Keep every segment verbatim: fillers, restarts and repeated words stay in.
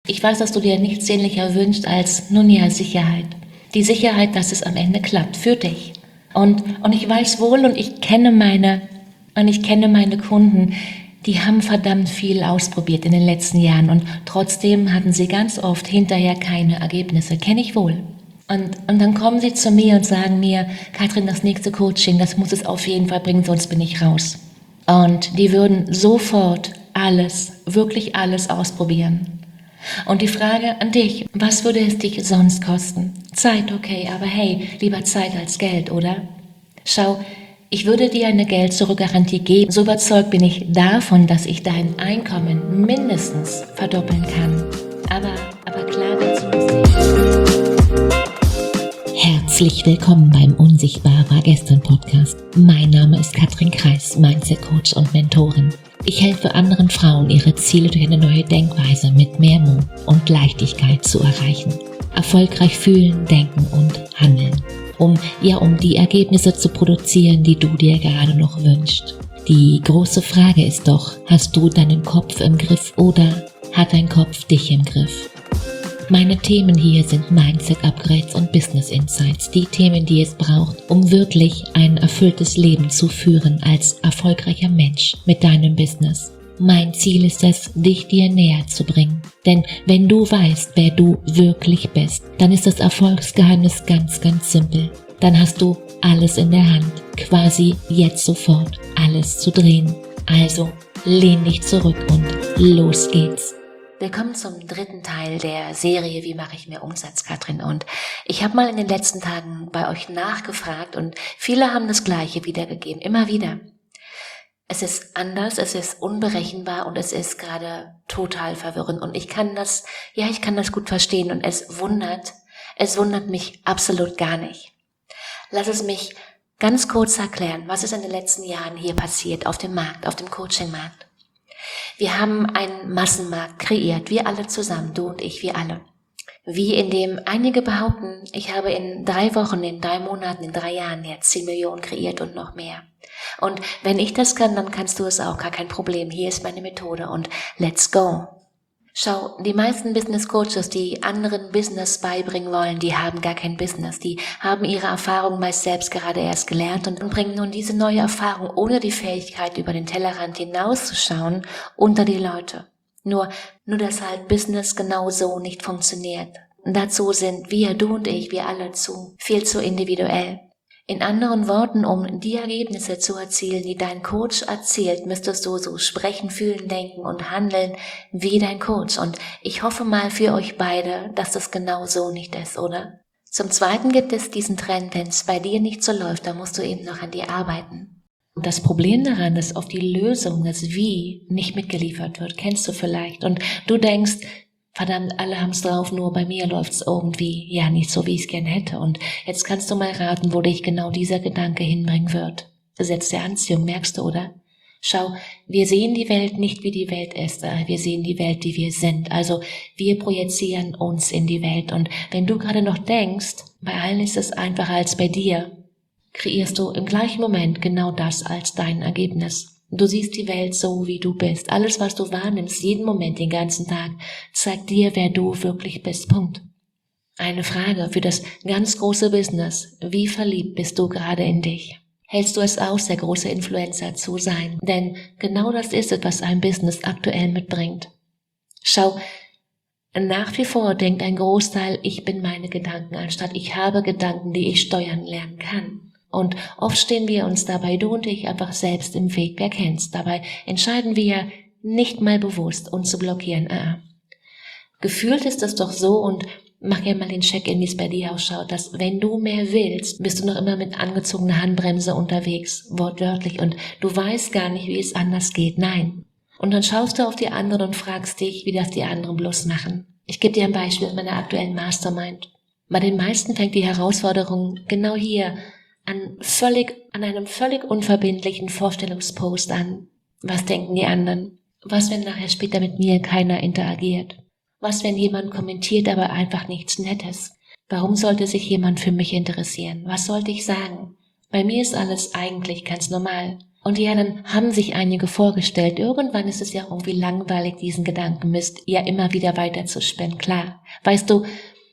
Ich weiß, dass du dir nichts sehnlicher wünschst als, nun ja, Sicherheit. Die Sicherheit, dass es am Ende klappt, für dich. Und, und ich weiß wohl und ich kenne meine, und ich kenne meine Kunden, die haben verdammt viel ausprobiert in den letzten Jahren und trotzdem hatten sie ganz oft hinterher keine Ergebnisse. Kenne ich wohl. Und, und dann kommen sie zu mir und sagen mir, Katrin, das nächste Coaching, das muss es auf jeden Fall bringen, sonst bin ich raus. Und die würden sofort alles, wirklich alles ausprobieren. Und die Frage an dich, was würde es dich sonst kosten? Zeit, okay, aber hey, lieber Zeit als Geld, oder? Schau, ich würde dir eine Geld-Zurück-Garantie geben. So überzeugt bin ich davon, dass ich dein Einkommen mindestens verdoppeln kann. Aber, aber klar, dazu muss ich. Herzlich willkommen beim Unsichtbar war gestern Podcast. Mein Name ist Katrin Kreis, Mindset Coach und Mentorin. Ich helfe anderen Frauen, ihre Ziele durch eine neue Denkweise mit mehr Mut und Leichtigkeit zu erreichen. Erfolgreich fühlen, denken und handeln. Um, ja, um die Ergebnisse zu produzieren, die du dir gerade noch wünschst. Die große Frage ist doch, hast du deinen Kopf im Griff oder hat dein Kopf dich im Griff? Meine Themen hier sind Mindset-Upgrades und Business-Insights, die Themen, die es braucht, um wirklich ein erfülltes Leben zu führen als erfolgreicher Mensch mit deinem Business. Mein Ziel ist es, dich dir näher zu bringen. Denn wenn du weißt, wer du wirklich bist, dann ist das Erfolgsgeheimnis ganz, ganz simpel. Dann hast du alles in der Hand, quasi jetzt sofort alles zu drehen. Also lehn dich zurück und los geht's. Willkommen zum dritten Teil der Serie Wie mache ich mehr Umsatz, Katrin? Und ich habe mal in den letzten Tagen bei euch nachgefragt und viele haben das Gleiche wiedergegeben, immer wieder. Es ist anders, es ist unberechenbar und es ist gerade total verwirrend und ich kann das, ja, ich kann das gut verstehen und es wundert, es wundert mich absolut gar nicht. Lass es mich ganz kurz erklären, was ist in den letzten Jahren hier passiert auf dem Markt, auf dem Coaching-Markt. Wir haben einen Massenmarkt kreiert, wir alle zusammen, du und ich, wir alle. Wie in dem einige behaupten, ich habe in drei Wochen, in drei Monaten, in drei Jahren jetzt zehn Millionen kreiert und noch mehr. Und wenn ich das kann, dann kannst du es auch, gar kein Problem. Hier ist meine Methode und let's go. Schau, die meisten Business Coaches, die anderen Business beibringen wollen, die haben gar kein Business. Die haben ihre Erfahrung meist selbst gerade erst gelernt und bringen nun diese neue Erfahrung ohne die Fähigkeit, über den Tellerrand hinauszuschauen, unter die Leute. Nur, nur dass halt Business genau so nicht funktioniert. Dazu sind wir, du und ich, wir alle zu, viel zu individuell. In anderen Worten, um die Ergebnisse zu erzielen, die dein Coach erzielt, müsstest du so sprechen, fühlen, denken und handeln wie dein Coach. Und ich hoffe mal für euch beide, dass das genau so nicht ist, oder? Zum Zweiten gibt es diesen Trend, wenn es bei dir nicht so läuft, dann musst du eben noch an dir arbeiten. Und das Problem daran, dass auf die Lösung, das Wie, nicht mitgeliefert wird, kennst du vielleicht. Und du denkst, verdammt, alle haben's drauf, nur bei mir läuft's irgendwie, ja, nicht so, wie ich's gern hätte. Und jetzt kannst du mal raten, wo dich genau dieser Gedanke hinbringen wird. Gesetz der Anziehung, merkst du, oder? Schau, wir sehen die Welt nicht, wie die Welt ist, wir sehen die Welt, die wir sind. Also wir projizieren uns in die Welt. Und wenn du gerade noch denkst, bei allen ist es einfacher als bei dir, kreierst du im gleichen Moment genau das als dein Ergebnis. Du siehst die Welt so, wie du bist. Alles, was du wahrnimmst, jeden Moment, den ganzen Tag, zeigt dir, wer du wirklich bist. Punkt. Eine Frage für das ganz große Business. Wie verliebt bist du gerade in dich? Hältst du es aus, der große Influencer zu sein? Denn genau das ist es, was ein Business aktuell mitbringt. Schau, nach wie vor denkt ein Großteil, ich bin meine Gedanken, anstatt ich habe Gedanken, die ich steuern lernen kann. Und oft stehen wir uns dabei, du und ich, einfach selbst im Weg, wer kennt's. Dabei entscheiden wir nicht mal bewusst, uns zu blockieren. Ah. Gefühlt ist das doch so und mach ja mal den Check-in, wie es bei dir ausschaut, dass wenn du mehr willst, bist du noch immer mit angezogener Handbremse unterwegs, wortwörtlich, und du weißt gar nicht, wie es anders geht. Nein. Und dann schaust du auf die anderen und fragst dich, wie das die anderen bloß machen. Ich gebe dir ein Beispiel aus meiner aktuellen Mastermind. Bei den meisten fängt die Herausforderung genau hier an völlig, an einem völlig unverbindlichen Vorstellungspost an. Was denken die anderen? Was, wenn nachher später mit mir keiner interagiert? Was, wenn jemand kommentiert, aber einfach nichts Nettes? Warum sollte sich jemand für mich interessieren? Was sollte ich sagen? Bei mir ist alles eigentlich ganz normal. Und ja, dann haben sich einige vorgestellt, irgendwann ist es ja irgendwie langweilig, diesen Gedankenmist ja immer wieder weiter zu spinnen. Klar, weißt du,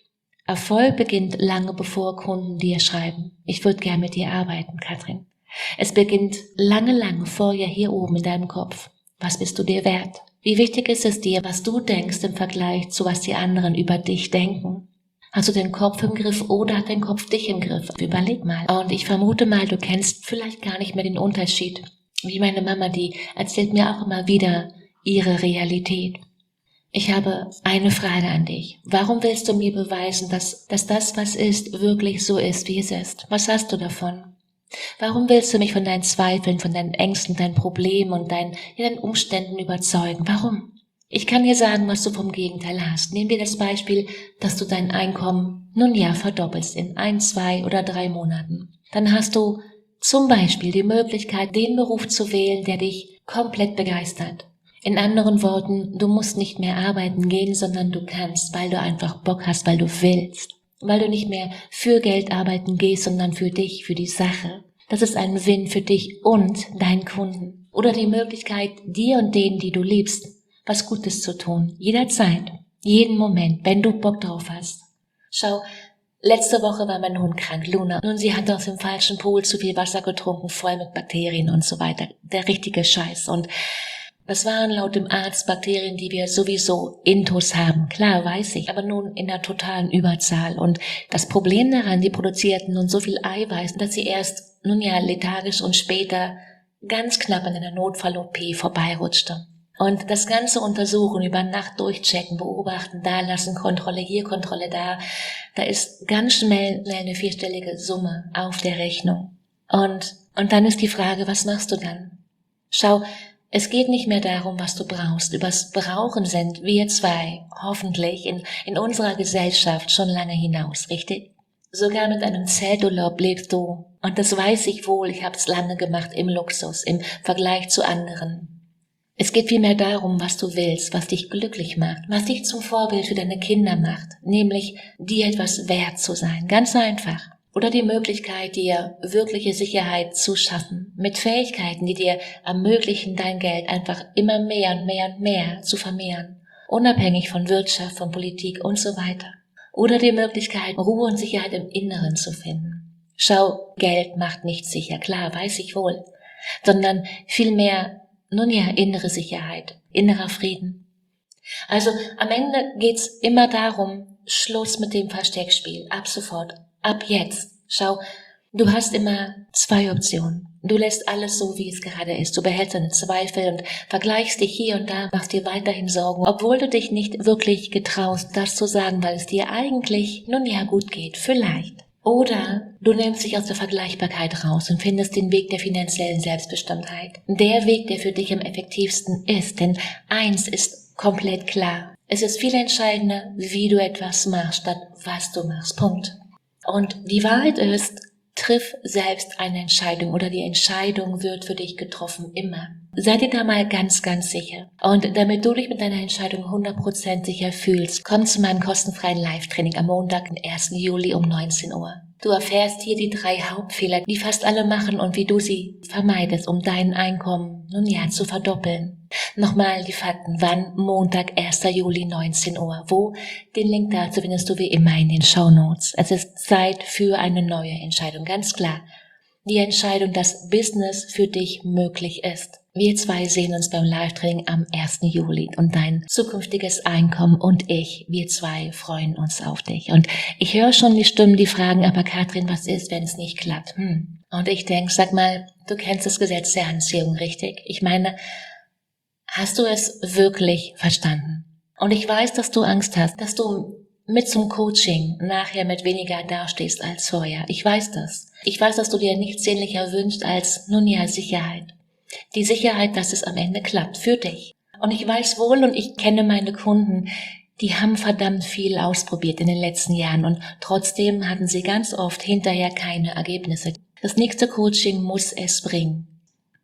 Erfolg beginnt lange bevor Kunden dir schreiben. Ich würde gern mit dir arbeiten, Katrin. Es beginnt lange, lange vorher hier oben in deinem Kopf. Was bist du dir wert? Wie wichtig ist es dir, was du denkst im Vergleich zu was die anderen über dich denken? Hast du den Kopf im Griff oder hat dein Kopf dich im Griff? Überleg mal. Und ich vermute mal, du kennst vielleicht gar nicht mehr den Unterschied. Wie meine Mama, die erzählt mir auch immer wieder ihre Realität. Ich habe eine Frage an dich. Warum willst du mir beweisen, dass, dass das, was ist, wirklich so ist, wie es ist? Was hast du davon? Warum willst du mich von deinen Zweifeln, von deinen Ängsten, deinen Problemen und deinen, ja, deinen Umständen überzeugen? Warum? Ich kann dir sagen, was du vom Gegenteil hast. Nehmen wir das Beispiel, dass du dein Einkommen nun ja verdoppelst in ein, zwei oder drei Monaten. Dann hast du zum Beispiel die Möglichkeit, den Beruf zu wählen, der dich komplett begeistert. In anderen Worten, du musst nicht mehr arbeiten gehen, sondern du kannst, weil du einfach Bock hast, weil du willst. Weil du nicht mehr für Geld arbeiten gehst, sondern für dich, für die Sache. Das ist ein Win für dich und deinen Kunden. Oder die Möglichkeit, dir und denen, die du liebst, was Gutes zu tun. Jederzeit, jeden Moment, wenn du Bock drauf hast. Schau, letzte Woche war mein Hund krank, Luna. Nun, sie hat aus dem falschen Pool zu viel Wasser getrunken, voll mit Bakterien und so weiter. Der richtige Scheiß. Und das waren laut dem Arzt Bakterien, die wir sowieso intus haben. Klar, weiß ich, aber nun in der totalen Überzahl. Und das Problem daran, die produzierten nun so viel Eiweiß, dass sie erst, nun ja, lethargisch und später ganz knapp an einer Notfall-O P vorbeirutschte. Und das Ganze untersuchen, über Nacht durchchecken, beobachten, da lassen, Kontrolle hier, Kontrolle da, da ist ganz schnell eine vierstellige Summe auf der Rechnung. Und, und dann ist die Frage, was machst du dann? Schau, es geht nicht mehr darum, was du brauchst. Übers Brauchen sind wir zwei hoffentlich in, in unserer Gesellschaft schon lange hinaus, richtig? Sogar mit einem Zelturlaub lebst du, und das weiß ich wohl, ich habe es lange gemacht, im Luxus, im Vergleich zu anderen. Es geht vielmehr darum, was du willst, was dich glücklich macht, was dich zum Vorbild für deine Kinder macht, nämlich dir etwas wert zu sein, ganz einfach. Oder die Möglichkeit, dir wirkliche Sicherheit zu schaffen, mit Fähigkeiten, die dir ermöglichen, dein Geld einfach immer mehr und mehr und mehr zu vermehren, unabhängig von Wirtschaft, von Politik und so weiter. Oder die Möglichkeit, Ruhe und Sicherheit im Inneren zu finden. Schau, Geld macht nicht sicher, klar, weiß ich wohl, sondern vielmehr, nun ja, innere Sicherheit, innerer Frieden. Also am Ende geht's immer darum, Schluss mit dem Versteckspiel, ab sofort. Ab jetzt. Schau, du hast immer zwei Optionen. Du lässt alles so, wie es gerade ist. Du behältst deine Zweifel und vergleichst dich hier und da, machst dir weiterhin Sorgen, obwohl du dich nicht wirklich getraust, das zu sagen, weil es dir eigentlich nun ja gut geht. Vielleicht. Oder du nimmst dich aus der Vergleichbarkeit raus und findest den Weg der finanziellen Selbstbestimmtheit. Der Weg, der für dich am effektivsten ist. Denn eins ist komplett klar. Es ist viel entscheidender, wie du etwas machst, statt was du machst. Punkt. Und die Wahrheit ist, triff selbst eine Entscheidung oder die Entscheidung wird für dich getroffen, immer. Sei dir da mal ganz, ganz sicher. Und damit du dich mit deiner Entscheidung hundert Prozent sicher fühlst, komm zu meinem kostenfreien Live-Training am Montag, den ersten Juli um neunzehn Uhr. Du erfährst hier die drei Hauptfehler, die fast alle machen und wie du sie vermeidest, um dein Einkommen, nun ja, zu verdoppeln. Nochmal die Fakten, wann? Montag, erster Juli, neunzehn Uhr. Wo? Den Link dazu findest du wie immer in den Shownotes. Es ist Zeit für eine neue Entscheidung, ganz klar. Die Entscheidung, dass Business für dich möglich ist. Wir zwei sehen uns beim Live-Training am ersten Juli und dein zukünftiges Einkommen und ich, wir zwei freuen uns auf dich. Und ich höre schon die Stimmen, die fragen, aber Katrin, was ist, wenn es nicht klappt? Hm. Und ich denke, sag mal, du kennst das Gesetz der Anziehung, richtig? Ich meine, hast du es wirklich verstanden? Und ich weiß, dass du Angst hast, dass du mit zum Coaching nachher mit weniger dastehst als vorher. Ich weiß das. Ich weiß, dass du dir nichts sehnlicher wünschst als, nun ja, Sicherheit. Die Sicherheit, dass es am Ende klappt, für dich. Und ich weiß wohl und ich kenne meine Kunden, die haben verdammt viel ausprobiert in den letzten Jahren und trotzdem hatten sie ganz oft hinterher keine Ergebnisse. Das nächste Coaching muss es bringen.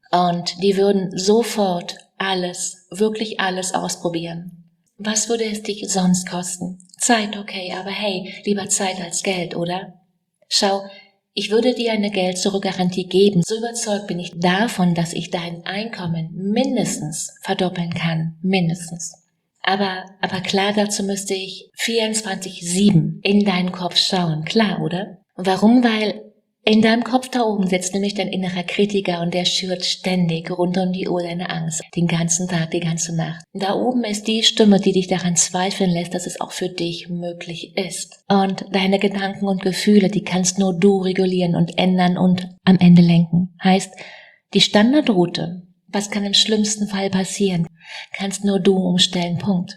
Und die würden sofort alles, wirklich alles ausprobieren. Was würde es dich sonst kosten? Zeit, okay, aber hey, lieber Zeit als Geld, oder? Schau, ich würde dir eine Geld-Zurück-Garantie geben. So überzeugt bin ich davon, dass ich dein Einkommen mindestens verdoppeln kann. Mindestens. Aber, aber klar, dazu müsste ich vierundzwanzig sieben in deinen Kopf schauen. Klar, oder? Warum? Weil in deinem Kopf da oben sitzt nämlich dein innerer Kritiker und der schürt ständig rund um die Uhr deine Angst. Den ganzen Tag, die ganze Nacht. Da oben ist die Stimme, die dich daran zweifeln lässt, dass es auch für dich möglich ist. Und deine Gedanken und Gefühle, die kannst nur du regulieren und ändern und am Ende lenken. Heißt, die Standardroute, was kann im schlimmsten Fall passieren, kannst nur du umstellen, Punkt.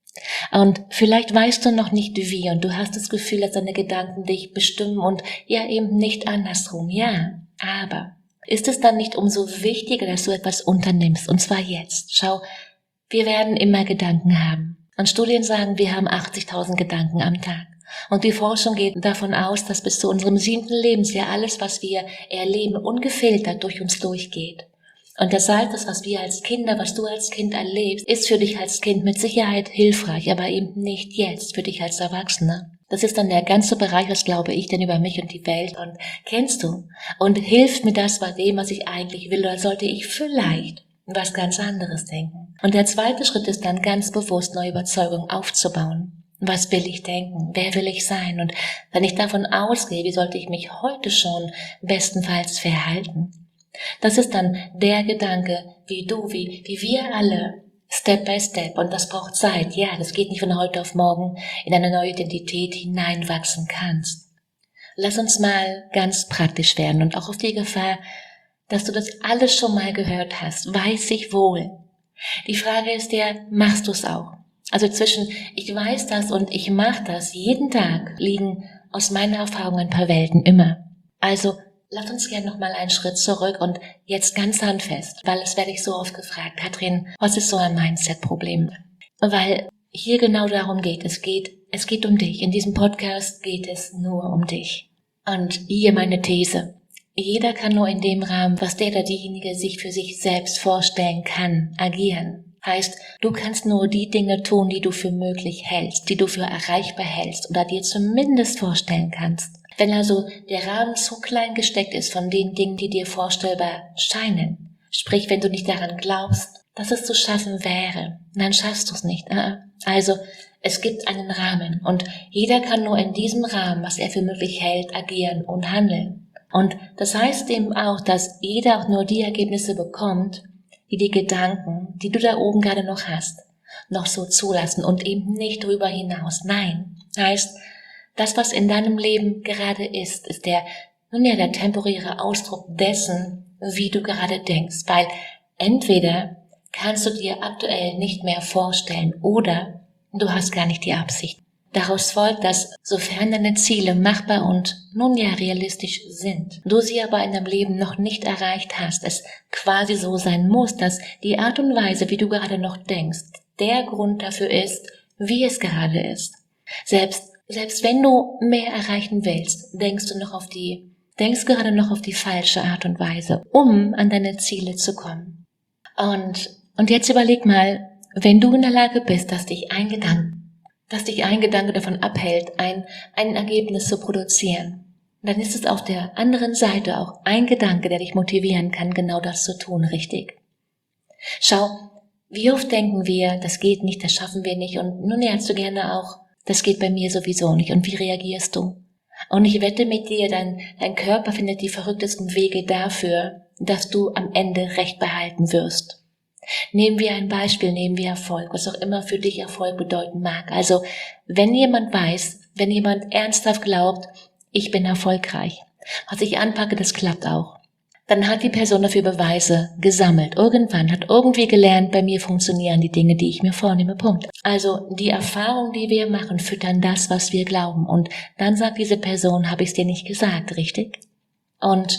Und vielleicht weißt du noch nicht wie und du hast das Gefühl, dass deine Gedanken dich bestimmen und ja eben nicht andersrum. Ja, aber ist es dann nicht umso wichtiger, dass du etwas unternimmst und zwar jetzt? Schau, wir werden immer Gedanken haben und Studien sagen, wir haben achtzigtausend Gedanken am Tag. Und die Forschung geht davon aus, dass bis zu unserem siebten Lebensjahr alles, was wir erleben, ungefiltert durch uns durchgeht. Und das heißt, das, was wir als Kinder, was du als Kind erlebst, ist für dich als Kind mit Sicherheit hilfreich, aber eben nicht jetzt für dich als Erwachsener. Das ist dann der ganze Bereich, was glaube ich denn über mich und die Welt und kennst du und hilft mir das bei dem, was ich eigentlich will, oder sollte ich vielleicht was ganz anderes denken. Und der zweite Schritt ist dann ganz bewusst neue Überzeugungen aufzubauen. Was will ich denken? Wer will ich sein? Und wenn ich davon ausgehe, wie sollte ich mich heute schon bestenfalls verhalten? Das ist dann der Gedanke, wie du, wie, wie wir alle, Step by Step, und das braucht Zeit, ja, das geht nicht von heute auf morgen, in eine neue Identität hineinwachsen kannst. Lass uns mal ganz praktisch werden und auch auf die Gefahr, dass du das alles schon mal gehört hast, weiß ich wohl. Die Frage ist ja, machst du es auch? Also zwischen ich weiß das und ich mache das jeden Tag liegen aus meiner Erfahrung ein paar Welten immer. Also lass uns gerne noch mal einen Schritt zurück und jetzt ganz handfest, weil es werde ich so oft gefragt, Katrin, was ist so ein Mindset-Problem? Weil hier genau darum geht, es geht, es geht um dich. In diesem Podcast geht es nur um dich. Und hier meine These. Jeder kann nur in dem Rahmen, was der oder diejenige sich für sich selbst vorstellen kann, agieren. Heißt, du kannst nur die Dinge tun, die du für möglich hältst, die du für erreichbar hältst oder dir zumindest vorstellen kannst. Wenn also der Rahmen zu klein gesteckt ist von den Dingen, die dir vorstellbar scheinen, sprich, wenn du nicht daran glaubst, dass es zu schaffen wäre, dann schaffst du es nicht. Also, es gibt einen Rahmen und jeder kann nur in diesem Rahmen, was er für möglich hält, agieren und handeln. Und das heißt eben auch, dass jeder auch nur die Ergebnisse bekommt, die die Gedanken, die du da oben gerade noch hast, noch so zulassen und eben nicht darüber hinaus. Nein, heißt, das, was in deinem Leben gerade ist, ist der, nun ja, der temporäre Ausdruck dessen, wie du gerade denkst, weil entweder kannst du dir aktuell nicht mehr vorstellen oder du hast gar nicht die Absicht. Daraus folgt, dass sofern deine Ziele machbar und nun ja realistisch sind, du sie aber in deinem Leben noch nicht erreicht hast, es quasi so sein muss, dass die Art und Weise, wie du gerade noch denkst, der Grund dafür ist, wie es gerade ist. Selbst Selbst wenn du mehr erreichen willst, denkst du noch auf die, denkst gerade noch auf die falsche Art und Weise, um an deine Ziele zu kommen. Und, und jetzt überleg mal, wenn du in der Lage bist, dass dich ein Gedanke, dass dich ein Gedanke davon abhält, ein, ein Ergebnis zu produzieren, dann ist es auf der anderen Seite auch ein Gedanke, der dich motivieren kann, genau das zu tun, richtig? Schau, wie oft denken wir, das geht nicht, das schaffen wir nicht und nun lernst du gerne auch, das geht bei mir sowieso nicht. Und wie reagierst du? Und ich wette mit dir, dein, dein Körper findet die verrücktesten Wege dafür, dass du am Ende Recht behalten wirst. Nehmen wir ein Beispiel, nehmen wir Erfolg, was auch immer für dich Erfolg bedeuten mag. Also, wenn jemand weiß, wenn jemand ernsthaft glaubt, ich bin erfolgreich, was ich anpacke, das klappt auch, dann hat die Person dafür Beweise gesammelt. Irgendwann hat irgendwie gelernt, bei mir funktionieren die Dinge, die ich mir vornehme, Punkt. Also die Erfahrung, die wir machen, füttern das, was wir glauben. Und dann sagt diese Person, habe ich es dir nicht gesagt, richtig? Und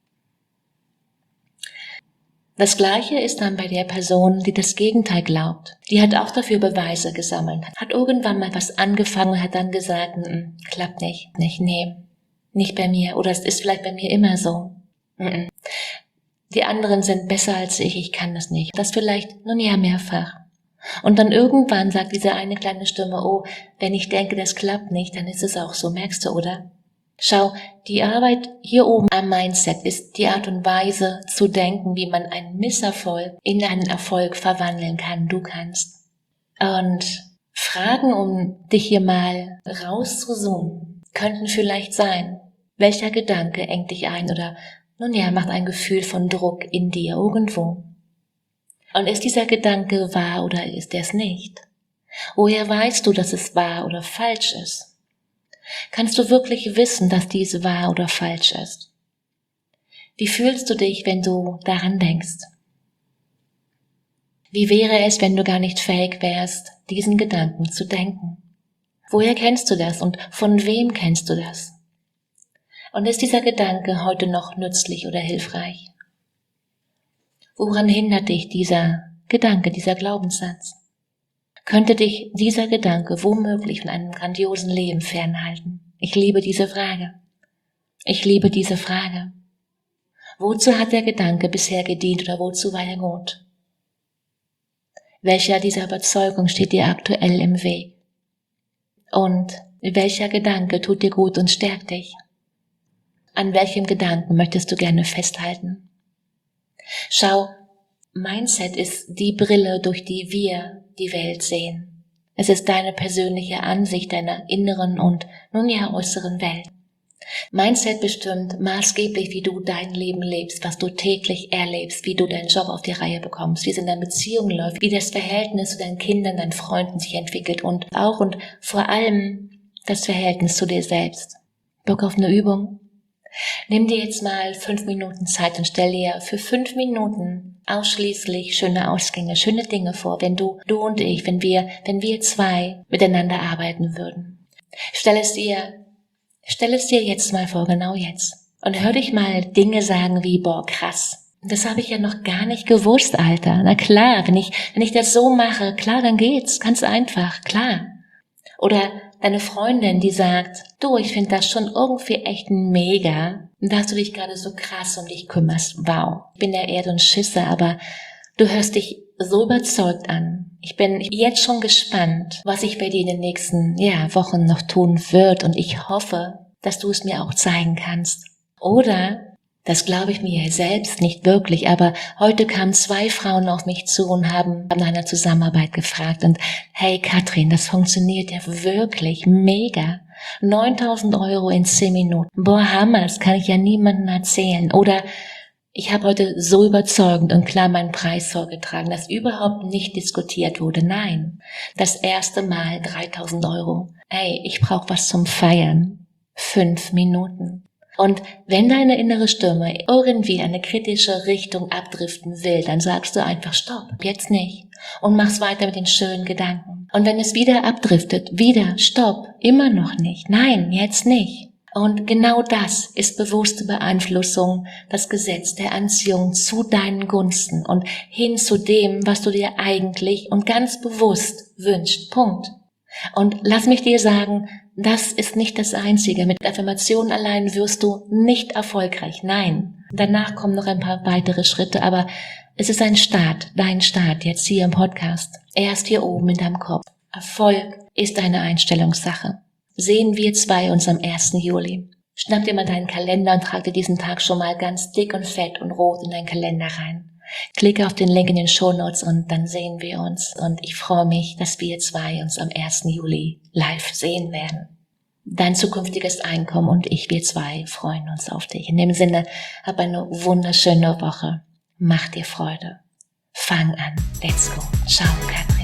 das Gleiche ist dann bei der Person, die das Gegenteil glaubt. Die hat auch dafür Beweise gesammelt, hat irgendwann mal was angefangen und hat dann gesagt, n- klappt nicht, nicht, nee, nicht bei mir. Oder es ist vielleicht bei mir immer so. Die anderen sind besser als ich, ich kann das nicht. Das vielleicht, nun ja, mehrfach. Und dann irgendwann sagt diese eine kleine Stimme, oh, wenn ich denke, das klappt nicht, dann ist es auch so, merkst du, oder? Schau, die Arbeit hier oben am Mindset ist die Art und Weise zu denken, wie man einen Misserfolg in einen Erfolg verwandeln kann. Du kannst. Und Fragen, um dich hier mal rauszuzoomen, könnten vielleicht sein: Welcher Gedanke engt dich ein oder, nun ja, macht ein Gefühl von Druck in dir irgendwo? Und ist dieser Gedanke wahr oder ist er es nicht? Woher weißt du, dass es wahr oder falsch ist? Kannst du wirklich wissen, dass dies wahr oder falsch ist? Wie fühlst du dich, wenn du daran denkst? Wie wäre es, wenn du gar nicht fähig wärst, diesen Gedanken zu denken? Woher kennst du das und von wem kennst du das? Und ist dieser Gedanke heute noch nützlich oder hilfreich? Woran hindert dich dieser Gedanke, dieser Glaubenssatz? Könnte dich dieser Gedanke womöglich von einem grandiosen Leben fernhalten? Ich liebe diese Frage. Ich liebe diese Frage. Wozu hat der Gedanke bisher gedient oder wozu war er gut? Welcher dieser Überzeugung steht dir aktuell im Weg? Und welcher Gedanke tut dir gut und stärkt dich? An welchem Gedanken möchtest du gerne festhalten? Schau, Mindset ist die Brille, durch die wir die Welt sehen. Es ist deine persönliche Ansicht deiner inneren und nun ja äußeren Welt. Mindset bestimmt maßgeblich, wie du dein Leben lebst, was du täglich erlebst, wie du deinen Job auf die Reihe bekommst, wie es in deiner Beziehung läuft, wie das Verhältnis zu deinen Kindern, deinen Freunden sich entwickelt und auch und vor allem das Verhältnis zu dir selbst. Bock auf eine Übung? Nimm dir jetzt mal fünf Minuten Zeit und stell dir für fünf Minuten ausschließlich schöne Ausgänge, schöne Dinge vor, wenn du, du und ich, wenn wir, wenn wir zwei miteinander arbeiten würden. Stell es dir, stell es dir jetzt mal vor, genau jetzt. Und hör dich mal Dinge sagen wie, boah, krass. Das habe ich ja noch gar nicht gewusst, Alter. Na klar, wenn ich, wenn ich das so mache, klar, dann geht's, ganz einfach, klar. Oder deine Freundin, die sagt, du, ich finde das schon irgendwie echt mega, dass du dich gerade so krass um dich kümmerst. Wow, ich bin ja eher so ein Schisser, aber du hörst dich so überzeugt an. Ich bin jetzt schon gespannt, was ich bei dir in den nächsten ja, Wochen noch tun wird und ich hoffe, dass du es mir auch zeigen kannst. Oder, das glaube ich mir selbst nicht wirklich, aber heute kamen zwei Frauen auf mich zu und haben nach einer Zusammenarbeit gefragt und hey Katrin, das funktioniert ja wirklich mega. neuntausend Euro in zehn Minuten. Boah, Hammer, das kann ich ja niemandem erzählen. Oder ich habe heute so überzeugend und klar meinen Preis vorgetragen, dass überhaupt nicht diskutiert wurde. Nein, das erste Mal dreitausend Euro. Ey, ich brauche was zum Feiern. Fünf Minuten. Und wenn deine innere Stimme irgendwie eine kritische Richtung abdriften will, dann sagst du einfach Stopp, jetzt nicht. Und machst weiter mit den schönen Gedanken. Und wenn es wieder abdriftet, wieder Stopp, immer noch nicht. Nein, jetzt nicht. Und genau das ist bewusste Beeinflussung, das Gesetz der Anziehung zu deinen Gunsten und hin zu dem, was du dir eigentlich und ganz bewusst wünschst. Punkt. Und lass mich dir sagen, das ist nicht das Einzige. Mit Affirmationen allein wirst du nicht erfolgreich. Nein. Danach kommen noch ein paar weitere Schritte, aber es ist ein Start, dein Start jetzt hier im Podcast. Erst hier oben in deinem Kopf. Erfolg ist eine Einstellungssache. Sehen wir zwei uns am ersten Juli. Schnapp dir mal deinen Kalender und trag dir diesen Tag schon mal ganz dick und fett und rot in deinen Kalender rein. Klicke auf den Link in den Shownotes und dann sehen wir uns. Und ich freue mich, dass wir zwei uns am ersten Juli live sehen werden. Dein zukünftiges Einkommen und ich, wir zwei, freuen uns auf dich. In dem Sinne, hab eine wunderschöne Woche. Mach dir Freude. Fang an. Let's go. Ciao, Katrin.